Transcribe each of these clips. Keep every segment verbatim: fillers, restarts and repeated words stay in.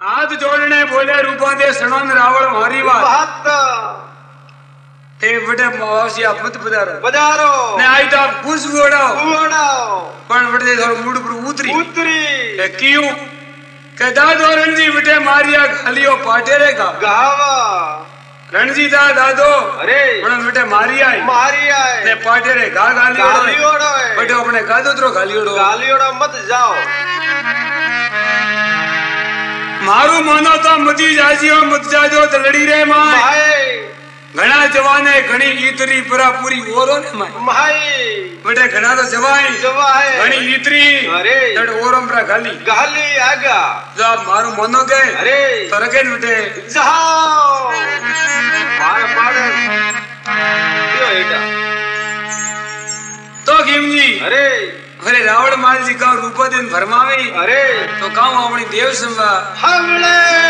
हाथ जोड़ने बोले रूपा दे सणन रावण मारी बात ते बड़े मवासी आप मत बजारो बजारो ने आई तो आप खुश उड़ाओ उड़ाओ पण बड़े थोड़ा मूड पर उतरी उतरी ए क्यों के दादो रणजी बटे मारिया खालियो पाटेरे का गावा रणजी दा दादो अरे पण बटे मारिया मारिया ने पाटेरे गा गालियो गालियोड़ो बटे अपने गादो तो गालियोड़ो गालियोड़ो मत जाओ मारू मानो तो मती जाजियो मत जाजो तो लड़ी रे माय भाई घना जवाने घनी ईतरी पूरा पूरी ओरो ने माय भाई बटे घना तो जवाई जवाई घनी ईतरी अरे तड़ ओरम रा गाली गाली आगा जो आप मारू मानो के अरे तो रखे बटे जाओ मार मार यो एटा तो किम जी अरे अरे रावण माल जी का रूप दिन भरमावे अरे तो काऊ अपनी देव संवा हमले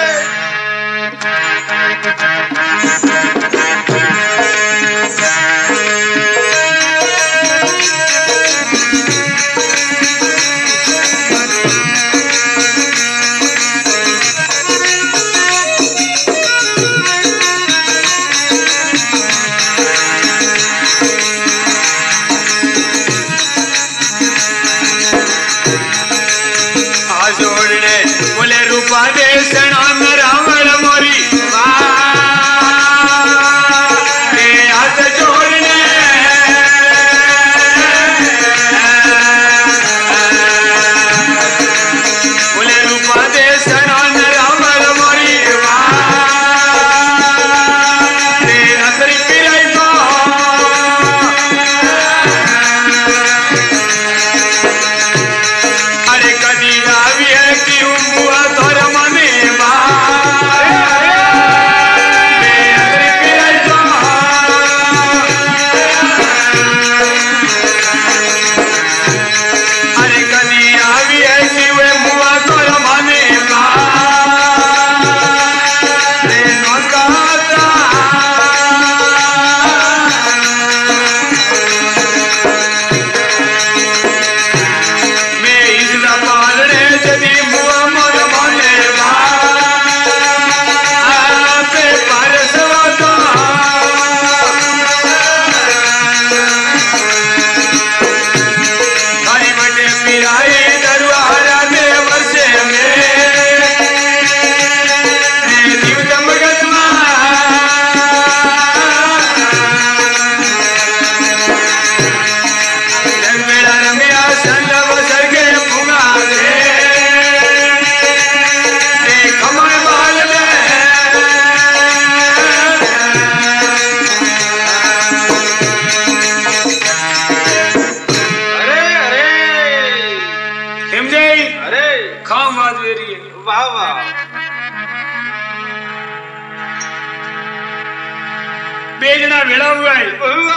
बेजना भेड़ा हुआ है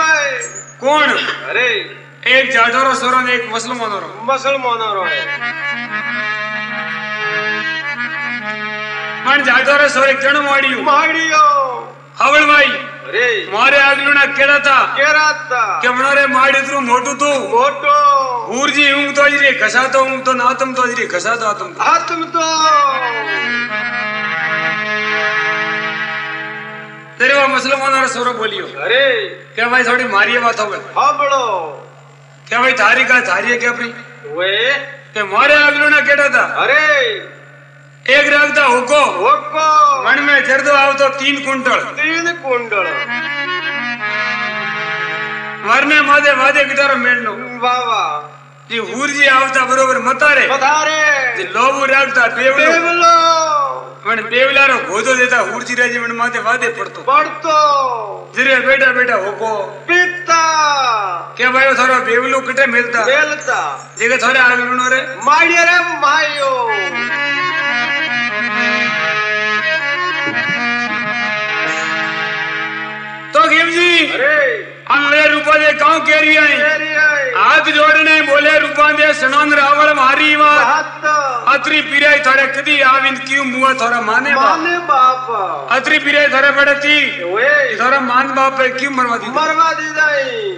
कौन अरे एक जाटोरो सोरो ने एक मुसलमानो रो मुसलमानो रो है मन जाटोरो सोरो एक जण माड़ियो माड़ियो हवल भाई अरे मारे आगलुना केड़ा था केड़ा था के मनारे माड़ी तू मोटू तू मोटो ऊर्जी ऊंग तो जी घसा तो ऊंग तो नातम तो जी घसा तो आतम आतम तो तेरे वो मुसलमानों ने सोरो बोलियो अरे क्या भाई थोड़ी मारिए बात होवे हां बड़ो क्या भाई थारी का थारी है क्या अपनी वे के मारे आगलो ना केड़ा था अरे एक रागदा होको होको मन में जर्दो आव तो तीन कुंटल तीन कुंटल मरने मादे वादे गिटार मेलनो वाह वाह जी हुरजी आवता बरोबर मतारे मतारे जी लोबू रागदा पेवलो पेवलो मन पेवलारो गोदो देता हुरजी राजी मन माथे वादे पड़तो पड़तो जिरे बेटा बेटा होको पिता क्या भाई थारो पेवलो कटे मिलता मिलता जेके थारे आगलो रे माड़िया रे मायो तो गेम जी अरे हमले रूपा दे काऊ कह रही है हाथ जोड़ने बोले रूपा दे सनन रावण मारी वा अत्री पिराई थारे कदी आविन क्यों मुआ थारा माने माने बाप अत्री पिराई थारे पड़ती ओए थारा मान बाप पे क्यों मरवा दी मरवा दी जाई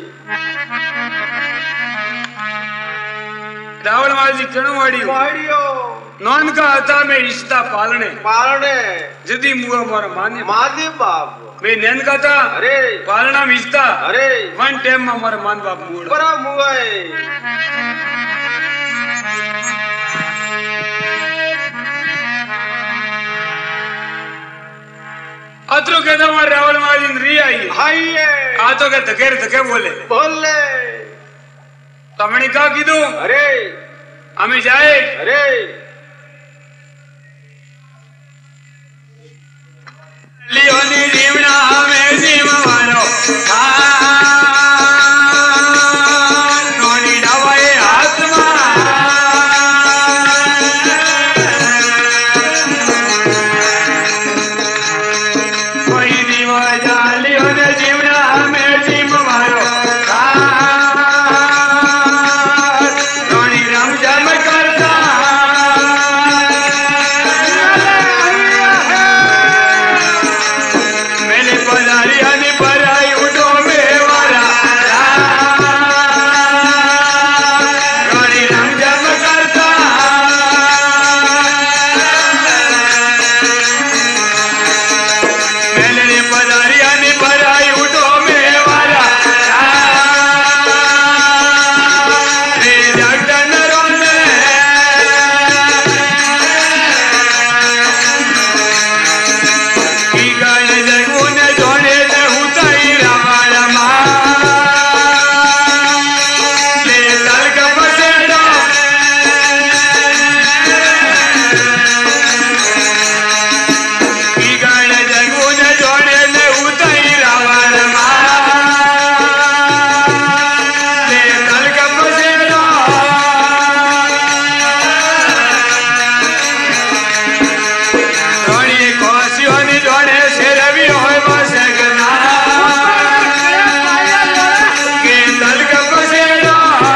रावण माल जी कणो वाड़ी वाड़ियो नॉन का आता में रिश्ता पालने पालने जदी मुआ मारा माने मादी बाप मैं नैन का था अरे पालना मिस्ता अरे वन टाइम में हमारा मान बाप मूड बड़ा मुआए अतरो कहता हमारे रावण माजिन री आई हाय आ तो के धकेर धके बोले बोले तमने का कीधु अरे हमें जाए अरे लियोनी जीवना हमें जीववानो नोनी डावाए आत्मा कोई दीवा जालियोने जीवना हमें जीववानो नोनी राम जम करता मेले पधारी हनी पराई उठो मेवारा रानी राम जम करता मेले पधारी हनी पराई उठो मेवारा रे जगदन रोने की गाने जगुने जोड़े ने हुताई रामाला ले दल का बसेड़ा की गाने जगुने जोड़े ने हुताई रामाला ले दल का बसेड़ा रोणी कोसियोनी जोड़े से रवि होय बसगना के दल का बसेड़ा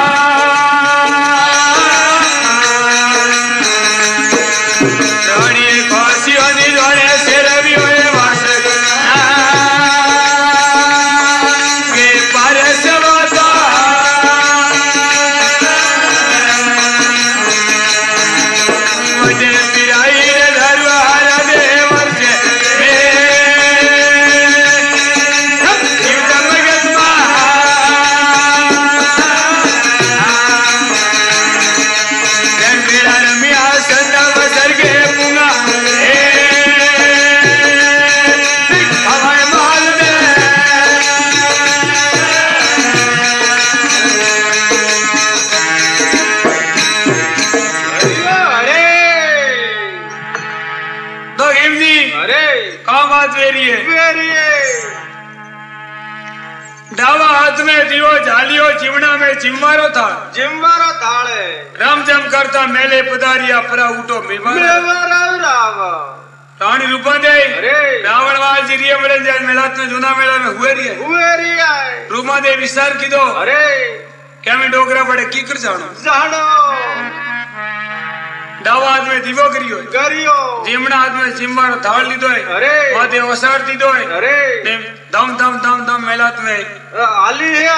रोणी कोसियोनी जोड़े से रवि होय बसगना के परस वाता मुझे पिराई रे धरवार दे वर्षे रे जीवतम गत्मा गंभीरा रमिया संदा बसर के पुंगा ए हवाए महल में अरे तो हिमजी अरे कहाँ बात वेरी है वेरिए डावा हाथ में दियो झालियो चिमड़ा में चिम्बारो था जिम्बारो थाले राम जम करता मेले पधारिया परा उठो मेवारा मेवारा राव रानी रूपा दे अरे रावण वाल जी रिये बड़े जाए मेलात में जूना मेला में हुए रही है वेरिया रूमा दे विस्तार की दो अरे क्या मैं डोगरा बड़े की कर जानो जानो डावा हाथ में दिवो करियो करियो चिमड़ा हाथ में चिम्बारो थाल लीधो है अरे माथे ओसार दीदो है अरे ने दम दम दम दम मेलात में आलिया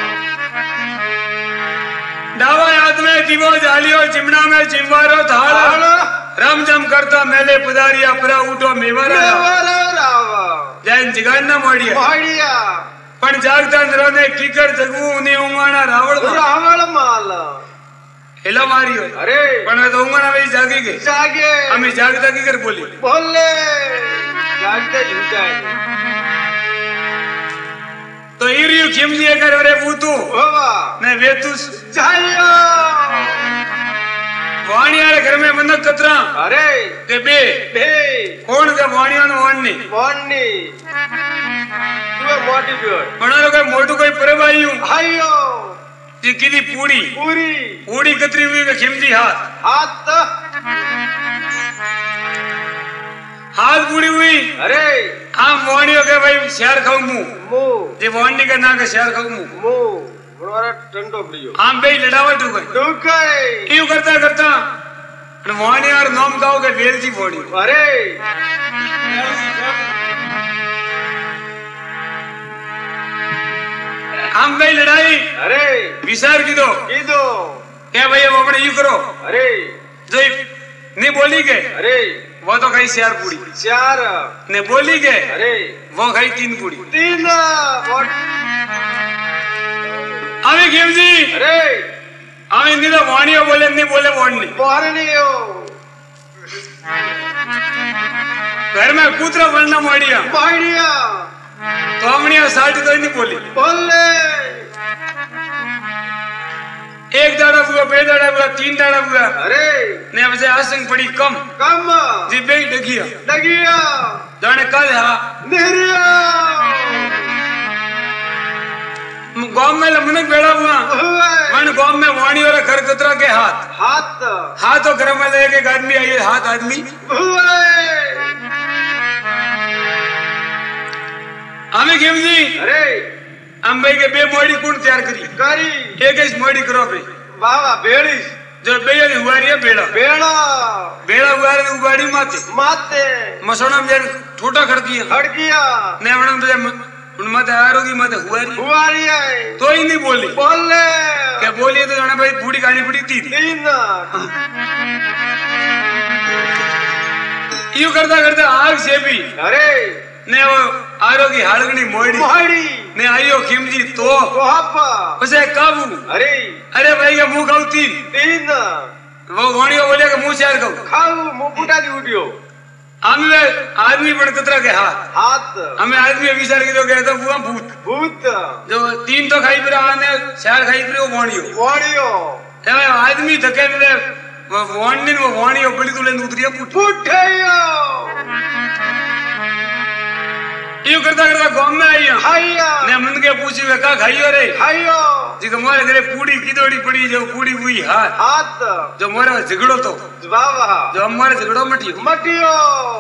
डावा हाथ में दिवो झालियो चिमड़ा में चिम्बारो थाल थाल राम जम करता मेले पधारिया परा उठो मेवारा मेवारा राव जैन जिगान ना मोड़िया माड़िया पण जागता नरो ने कीकर जगू उन्हें उंगाना रावण था रावण माल हेला मारियो अरे पण वे तो उंगाना वे जागी गई जागे हमें जागता की कर बोली बोले जागते झूठा तो इरियो खिमजी कर रे बूतू बाबा ने वेतु जाइयो वाणिया रे घर में बंदक कतरा अरे के बे बे कौन के वाणिया नो वाणनी मोनी तू मोटी बियोर बनारो कोई मोटू कोई परबाईयू हायो जी किदी पूड़ी पूरी पूड़ी कतरी हुई के खिमजी हाथ हाथ हाथ पूड़ी हुई अरे आम वाणियो के भाई शहर खाऊ मुंह मुंह जे वाणी के ना के शहर खाऊ मुंह मुंह बड़ा ठंडो पड़ियो आम बे लड़ावट हो गई डुकाई यूं करता करता वाणी और नाम गाओ के वेल जी फोड़ी अरे हम गई लड़ाई अरे विचार की दो कीधो क्या भाई अब अपने यू करो अरे जो नहीं बोली के अरे वो तो खाई चार पूरी चार ने बोली के अरे वो खाई तीन पूरी तीन अभी खेम जी अरे अभी नहीं तो वाणियों बोले नहीं बोले वाणी वारणियो घर में कूतरा बनना माड़िया माड़िया तो हमने साठ तो नहीं बोली बोले एक दाड़ा हुआ बे दाड़ा हुआ तीन दाड़ा हुआ अरे ने अब से आसंग पड़ी कम कम जी बे डगिया डगिया जाने कल हा नेरिया गांव में लमनक बेड़ा हुआ मन गांव में वाणी और घर कतरा के हाथ हाथ हाथ और घर में लेके एक आदमी आई हाथ आदमी हमें केम जी अरे हम भाई के बे मोड़ी कौन तैयार करी करी एक इस मोड़ी करो बे बाबा बेड़ी जो बेड़ा हुआ रही है बेड़ा बेड़ा बेड़ा हुआ रही उबाड़ी माते माते मसोना में ठोटा खड़किया खड़किया ने वणम उन मत आरोगी मत हुआ रही हुआ रही है तो ही नहीं बोली बोले क्या बोली तो जाना भाई बूढ़ी कहानी पड़ी थी तीन यूं करता करता आग से भी अरे ने वो आरोगी हाड़गनी मोड़ी मोड़ी ने आइयो खिमजी तो उसे काबू अरे अरे भाई का मुंह खाऊ तीन तीन वो घोड़ियों बोले का मुंह चार खाऊ खाऊ मुंह फुटा दी उठियो हमें आदमी बन कतरा के हाथ हाथ हमें आदमी विचार की तो गए तो वो भूत भूत जो तीन तो खाई फिर आने चार खाई फिर वो घोड़ियों घोड़ियों आदमी धके में वो वाणी वो वाणी बड़ी तुले उतरिया पुट पुठियो यूं करता करता गांव में आई खाइया ने मन के पूछी वे का खाइयो रे खाइयो जी हमारे घरे पूड़ी किदोड़ी पड़ी जो पूड़ी हुई हाथ हाथ जो मोरे झगड़ो तो बाबा जो हमारे झगड़ो मटियो मटियो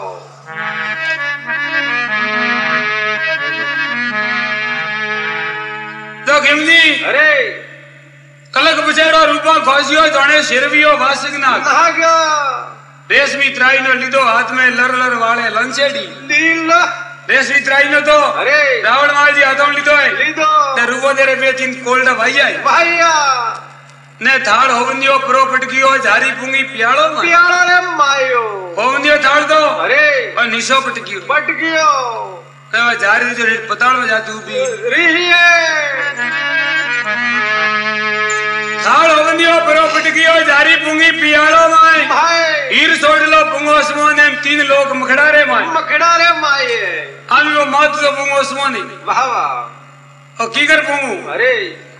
तो खिमजी अरे कलक बचेड़ो रूपा खोसियो जाने शिरवियो वासिक ना नागा रेशमी त्राई नो लीधो हाथ में लर लर वाले लंचेडी लील रेशमी त्राई नो तो अरे रावण माल जी हाथों लीधो है लीधो ते रूपो तेरे बे तीन कोल्डा भाई आए भाईया ने थाड़ होवनियो प्रो पटकियो झारी पुंगी पियालो में पियालो रे मायो होवनियो थाड़ दो अरे और निशो पटकियो पटकियो ते वो झारी जो पताल में जाती उबी रिहिए थाड़ होवनियो प्रो पटकियो झारी पुंगी पियालो में भाई हीर सोड़ लो पुंगो स्मोने तीन लोग मखड़ा रे माय मखड़ा रे माये आमी वो मात तो पुंगो स्मोने वाह वाह और की कर पुंगू अरे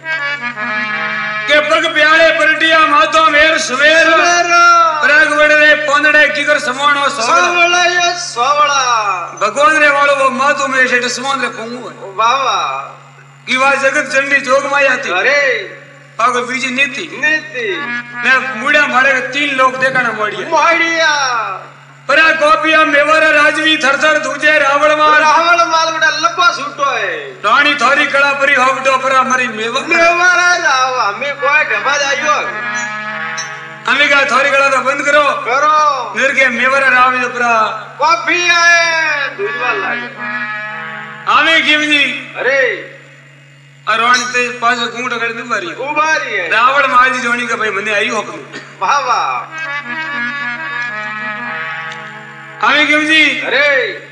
के पग प्याले पलटिया मातो मेर सवेर प्रग वड़े पोंदड़े की कर समानो सोवड़ा सोवड़ा ये सोवड़ा भगवान रे वालो वो मातो में से स्मोन रे पुंगू वाह वाह की वा जगत चंडी जोग माया थी अरे पागो बीजी नीति नीति ने मुड़ा मारे तीन लोग देखना मोड़िया मोड़िया परा गोपिया मेवर राजवी थरथर दूजे रावण मार रावण माल बड़ा लंबा सूटो है रानी थोरी कड़ा परी होवडो परा मरी मेवर मेवर राव हमें कोई ढबा जाइयो हमें का थोरी कड़ा तो बंद करो करो निर के मेवर राव जो परा कॉफी आए दूधवा लागे हमें क्यों जी अरे अरवानी ते पास घूंट कर दी बारी उबारी है रावण माल जी जोनी का भाई मने आई हो वाह वाह हमें क्यों जी अरे